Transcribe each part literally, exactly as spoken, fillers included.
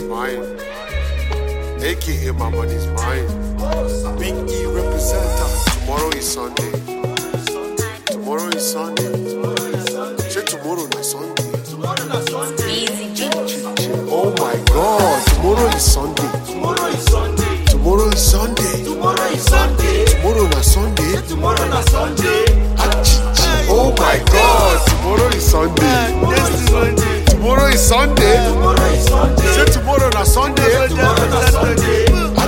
mine. A K A my money's mine. Big E representer. Tomorrow is Sunday. Tomorrow is Sunday. Say tomorrow na Sunday. Oh my God. Tomorrow is Sunday. Tomorrow is Sunday. Tomorrow is Sunday. Tomorrow is Sunday. Tomorrow na Sunday. Tomorrow na Sunday. Oh my God. Tomorrow is Sunday. Tomorrow is Sunday. Tomorrow is Sunday. Say tomorrow na Sunday. Tomorrow na Sunday.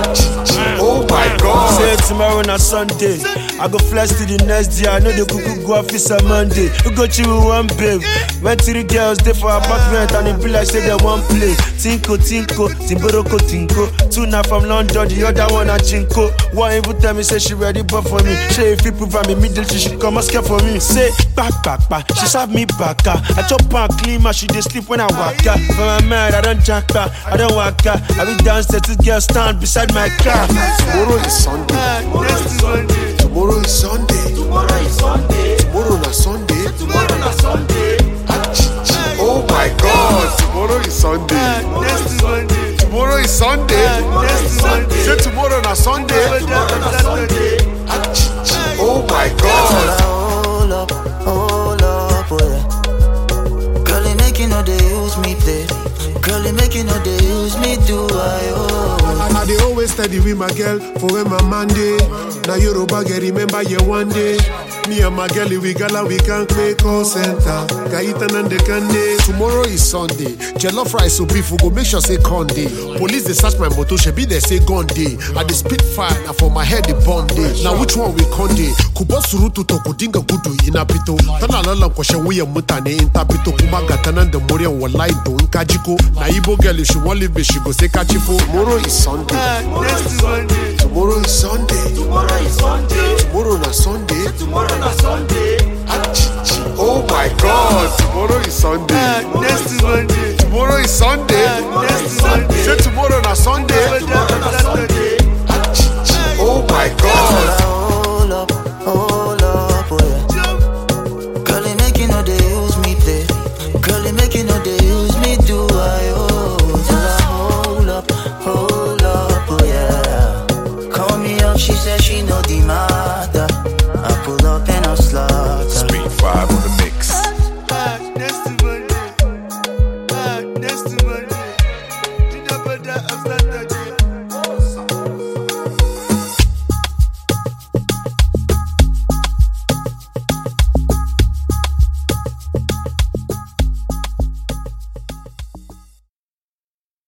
Oh my God. Say tomorrow na Sunday. I go flex to the next day. I know the cuckoo go office on Monday. We go chill with one babe. When three girls they for apartment and it be like say they one play. Tinko, tinko, timboroko, tinko. Two now from London, the other one a chinko. One even tell me say she ready but for me. Say if you prove I'm in middle, she should come ask her for me. Say back, back, back. She serve me back. I chop and clean, my she dey sleep when I walk her. For my mind, I don't jack back, I don't walk her. I be downstairs, this girl stand beside my car. Tomorrow is Sunday. Tomorrow is Sunday. Tomorrow is Sunday. Tomorrow na Sunday. Tomorrow na Sunday. Oh my God. Tomorrow is Sunday. Tomorrow is Sunday. Say tomorrow na Sunday. Tomorrow na Sunday. Oh my God. Hold up, hold up, oh yeah. Girl, you make you know they use me play. Girl, you make you know they use me do I oh. I dey always steady with my girl for when my man day. Now Yoruba girl remember you one day. Me and my girl we gala we can't play call center. Kaitan and the Kande. Tomorrow is Sunday. Jollof rice so beef we go make sure say Conde. Police they search my motor she be they say gun day. I dey spit fire now for my head the bomb day. Now which one we Conde? Kubo surutu to kudinga gudu inapito. Tana lala kwashe we mutane intapito. Kumaga tanan the moria walai do nkajiko. Na Igbo girl if she want live she go say kachifo. Tomorrow is Sunday. Tomorrow is Sunday. Tomorrow is Sunday. Tomorrow na Sunday. Tomorrow na Sunday. Oh my God. Tomorrow is Sunday. Tomorrow is Sunday. Say tomorrow na Sunday.